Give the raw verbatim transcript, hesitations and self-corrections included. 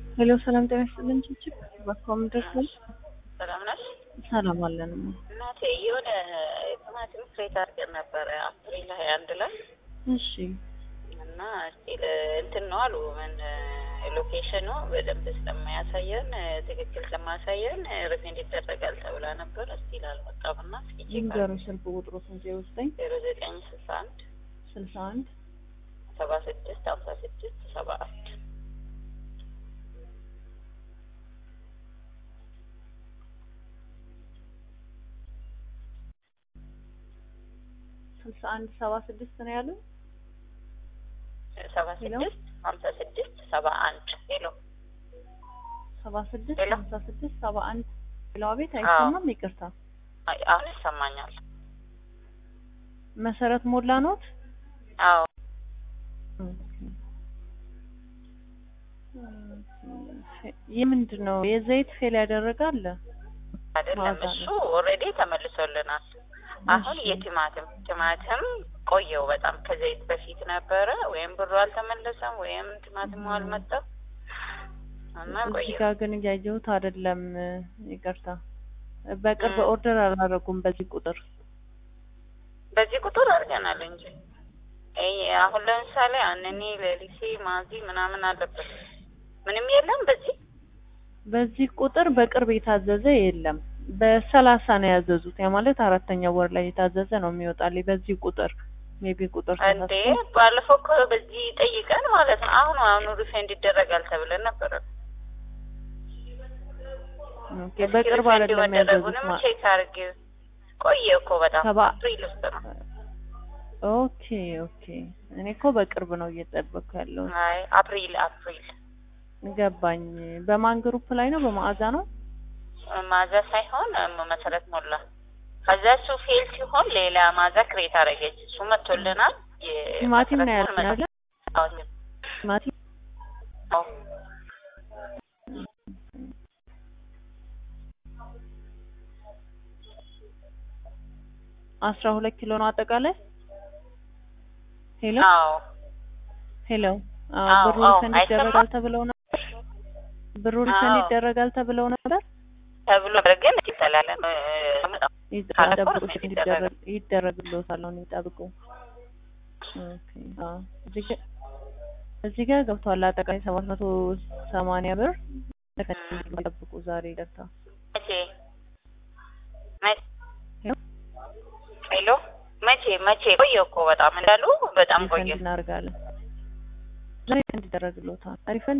ሄሎ ሰላም ጤና ይስጥልኝ ችግር በኮም ድረስ ሰላም ነሽ? ሰላም አለን እናቴ የሆነ ቲማቲም ፍሬት አድርገን ነበረ አፕሪል ሃያ አንድ ላይ እሺ እና ስቲል እንትን ነው አሉ ምን ሎኬሽኑ በደንብ ስለማያሳየን ትክክል ስለማያሳየን ሪፈንድ ይደረጋል ተብላ ነበር ስቲል አልመጣምና እስኪ ይንገሩ ስልክ ቁጥሩ ስንት ይወስደኝ ዜሮ ዘጠኝ ስልሳ አንድ ስልሳ አንድ ሰባ ስድስት ሃምሳ ስድስት ሰባ አንድ ስልሳ አንድ ሰባ ስድስት ነው ያለው ሰባ ስድስት ሃምሳ ስድስት ሰባ አንድ ሄሎ ሰባ ስድስት ሃምሳ ስድስት ሰባ አንድ ሌላው ቤት አይሰማም ይቅርታ አይ አሁን ይሰማኛል መሰረት ሞላ ነው አዎ የምንድነው የዘይት ፌል ያደረጋል አይደለም እሱ ኦሬዲ ተመልሶልናል አሁን የቲማቲም ቲማቲም ቆየው በጣም ከዘይት በፊት ነበረ ወይም ብሩ አልተመለሰም ወይም ቲማቲሙ አልመጣም እና ቆየው እዚጋ ግን ያየሁት አይደለም ይቅርታ በቅርብ ኦርደር አላደረጉም በዚህ ቁጥር በዚህ ቁጥር አድርገናል እንጂ አይ አሁን ለምሳሌ አንኔ ለሊሴ ማዚ ምናምን አለበት ምንም የለም በዚህ በዚህ ቁጥር በቅርብ የታዘዘ የለም በሰላሳ ነው ያዘዙት ያ ማለት አራተኛ ወር ላይ የታዘዘ ነው የሚወጣልኝ በዚህ ቁጥር ሜቢ ቁጥር እንዴ ባለፈው እኮ በዚህ ጠይቀን ማለት ነው አሁን አሁን ሪፈንድ ይደረጋል ተብለን ነበር ኦኬ በቅርብ አይደለም ያዘዙት ማለት ቼክ አድርጌ ቆየ እኮ በጣም አፕሪል ውስጥ ነው ኦኬ ኦኬ እኔ እኮ በቅርብ ነው እየጠበቅኩ ያለው አይ አፕሪል አፕሪል ገባኝ በማን ግሩፕ ላይ ነው በማዕዛ ነው ማዛ ሳይሆን መሰረት ሞላ ከዛ እሱ ፌል ሲሆን ሌላ ማዛ ክሬት አደረገች እሱ መጥቶልናል ቲማቲም ነው ያለው ቲማቲም አዎ አስራ ሁለት ኪሎ ነው አጠቃላይ ሄሎ አዎ ሄሎ አዎ ብሩ ሪፈንድ ይደረጋል ተብለው ነበር ብሩ ሪፈንድ ይደረጋል ተብለው ነበር ተብሎ ግን ይተላል ይደረጋል ይደረግልዎታል ነው ይጠብቁ ኦኬ አዎ እዚህ ጋር ገብቷል አጠቃላይ ሰባት መቶ ሰማንያ ብር ተከታተሉ ዛሬ ደርታ እሺ ሄሎ መቼ መቼ ቆየው እኮ በጣም እንዳሉ በጣም ቆየው እናርጋለን ዛሬ እንዲደረግልዎታል ሪፈንድ